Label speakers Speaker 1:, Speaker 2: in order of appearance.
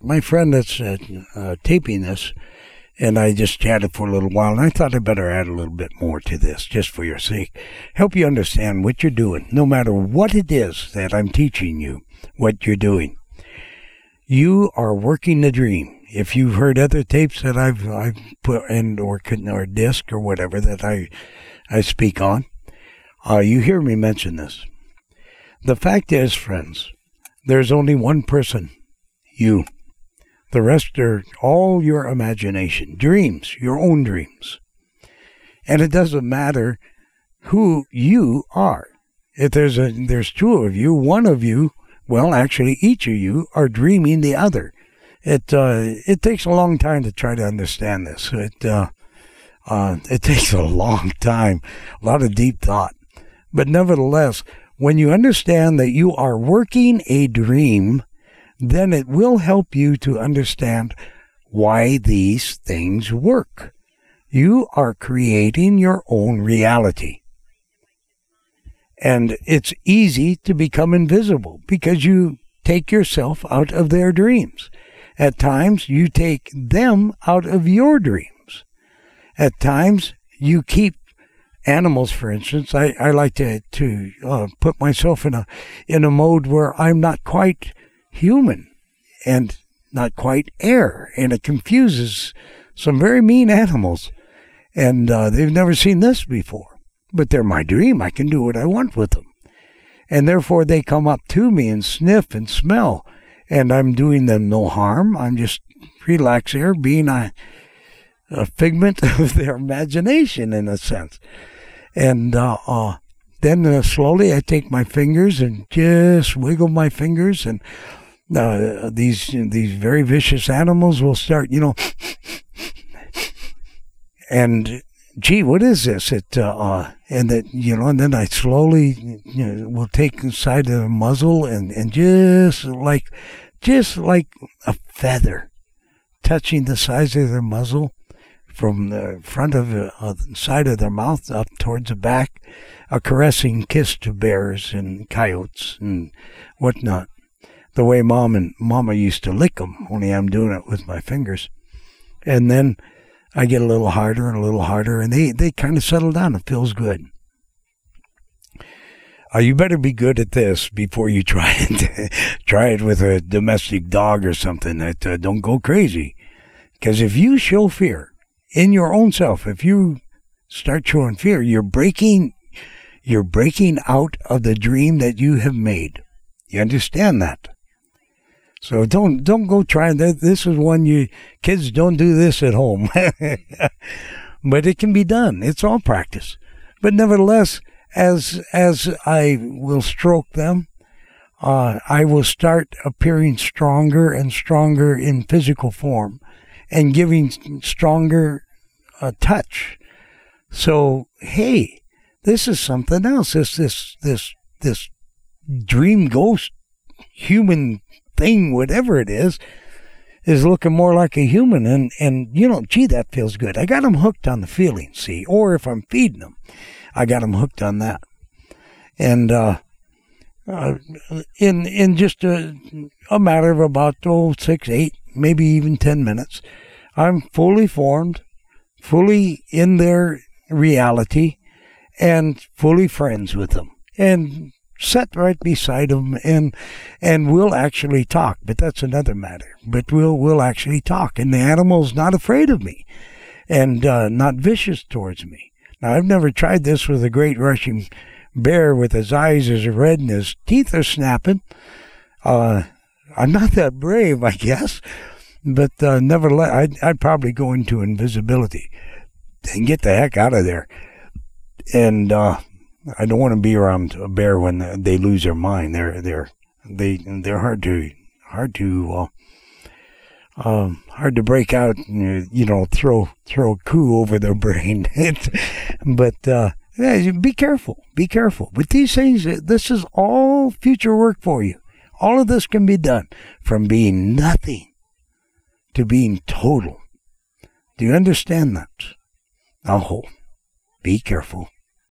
Speaker 1: my friend that's taping this, and I just chatted for a little while, and I thought I'd better add a little bit more to this, just for your sake. Help you understand what you're doing, no matter what it is that I'm teaching you, what you're doing. You are working the dream. If you've heard other tapes that I've put in, or disc or whatever that I speak on, you hear me mention this. The fact is, friends, there's only one person, you. The rest are all your imagination, dreams, your own dreams. And it doesn't matter who you are. If there's two of you, one of you, well, actually each of you are dreaming the other. It takes a long time to try to understand this. It takes a long time, a lot of deep thought. But nevertheless, when you understand that you are working a dream, then it will help you to understand why these things work. You are creating your own reality. And it's easy to become invisible because you take yourself out of their dreams. At times, you take them out of your dreams. At times, you keep animals, for instance. I like to put myself in a mode where I'm not quite human and not quite air, and it confuses some very mean animals, and they've never seen this before. But they're my dream. I can do what I want with them. And therefore they come up to me and sniff and smell, and I'm doing them no harm. I'm just relaxed there, being a figment of their imagination in a sense. And then slowly I take my fingers and just wiggle my fingers, and these very vicious animals will start, and gee, what is this? And then I slowly, will take the side of the muzzle and just like a feather touching the sides of their muzzle from the front of the side of their mouth up towards the back, a caressing kiss to bears and coyotes and whatnot. The way Mama used to lick them, only I'm doing it with my fingers. And then I get a little harder and a little harder, and they kind of settle down. It feels good. You better be good at this before you try it. Try it with a domestic dog or something. Don't go crazy. Because if you show fear in your own self, if you start showing fear, you're breaking out of the dream that you have made. You understand that? So don't go trying that. This is one kids don't do this at home. But it can be done. It's all practice. But nevertheless, as I will stroke them, I will start appearing stronger and stronger in physical form and giving stronger touch. So, hey, this is something else. This dream ghost human thing, whatever it is looking more like a human, and gee, that feels good. I got them hooked on the feeling, see, or if I'm feeding them, I got them hooked on that. And in just a matter of about 6, 8, maybe even 10 minutes, I'm fully formed, fully in their reality, and fully friends with them, and set right beside them, and we'll actually talk. But that's another matter. But we'll actually talk, and the animal's not afraid of me, and not vicious towards me. Now, I've never tried this with a great rushing bear with his eyes as red and his teeth are snapping. I'm not that brave, I guess, but nevertheless, I'd probably go into invisibility and get the heck out of there. And I don't want to be around a bear when they lose their mind. They're hard to break out. Throw a coup over their brain. But be careful. Be careful. But these things, this is all future work for you. All of this can be done from being nothing to being total. Do you understand that? Now, be careful.